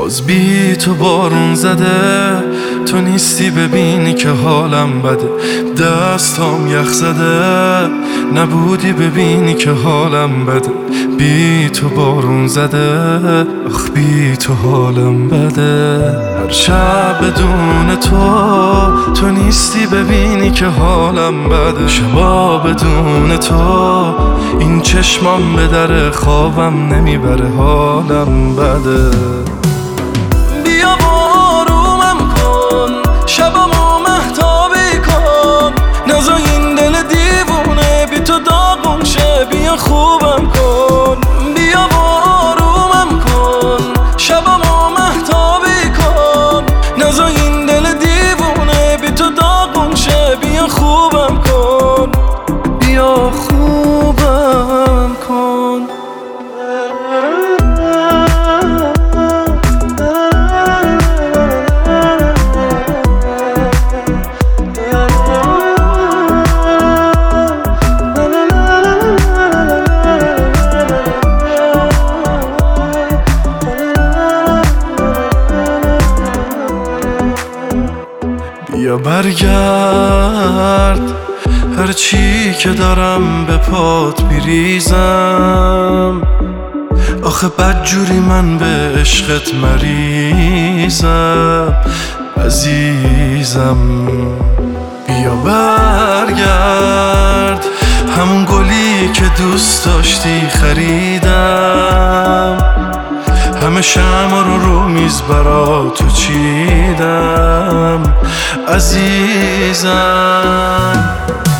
باز بی تو بارون زده، تو نیستی ببینی که حالم بده. دستام یخ زده، نبودی ببینی که حالم بده. بی تو بارون زده، آخ بی تو حالم بده. هر شب بدون تو نیستی ببینی که حالم بده. شبا بدون تو این چشمام به در خوابم نمیبره، حالم بده. بیا آرومم کن، شبامو مهتابی کن، نزا این دل دیوونه بی تو داغون شه. بیا خوبم کن، بیا آرومم کن، شبامو مهتابی کن، نزا این دل دیوونه بی تو داغون شه. بیا خوبم کن، بیا خوبم کن. بیا برگرد، هرچی که دارم به پات میریزم. آخه بدجوری من به عشقت مریضم عزیزم. بیا برگرد، همون گلی که دوست داشتی خریدم. همه شمع رو میز برا تو چیدم عزیزم.